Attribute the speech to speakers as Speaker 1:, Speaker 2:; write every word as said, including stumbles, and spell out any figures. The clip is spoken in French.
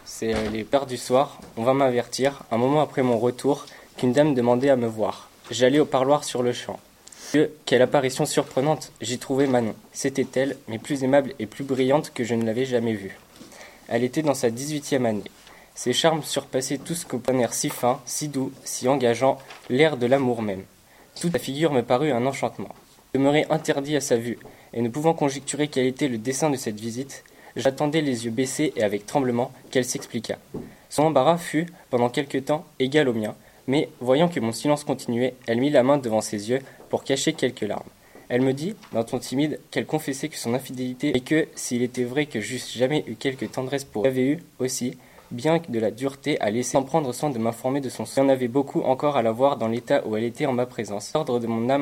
Speaker 1: C'est euh, les heures du soir, on va m'avertir, un moment après mon retour, qu'une dame demandait à me voir. J'allais au parloir sur le champ. Dieu, quelle apparition surprenante! J'y trouvais Manon. C'était elle, mais plus aimable et plus brillante que je ne l'avais jamais vue. Elle était dans sa dix-huitième année. Ses charmes surpassaient tout ce qu'au un air si fin, si doux, si engageant, l'air de l'amour même. Toute sa figure me parut un enchantement. Je demeurais interdit à sa vue, et ne pouvant conjecturer quel était le dessein de cette visite, j'attendais les yeux baissés et avec tremblement qu'elle s'expliquât. Son embarras fut, pendant quelque temps, égal au mien, mais, voyant que mon silence continuait, elle mit la main devant ses yeux pour cacher quelques larmes. Elle me dit, d'un ton timide, qu'elle confessait que son infidélité, et que, s'il était vrai que j'eusse jamais eu quelque tendresse pour elle, j'avais eu, aussi, bien de la dureté à laisser sans prendre soin de m'informer de son sort. Il y en avait beaucoup encore à la voir dans l'état où elle était en ma présence. L'ordre de mon âme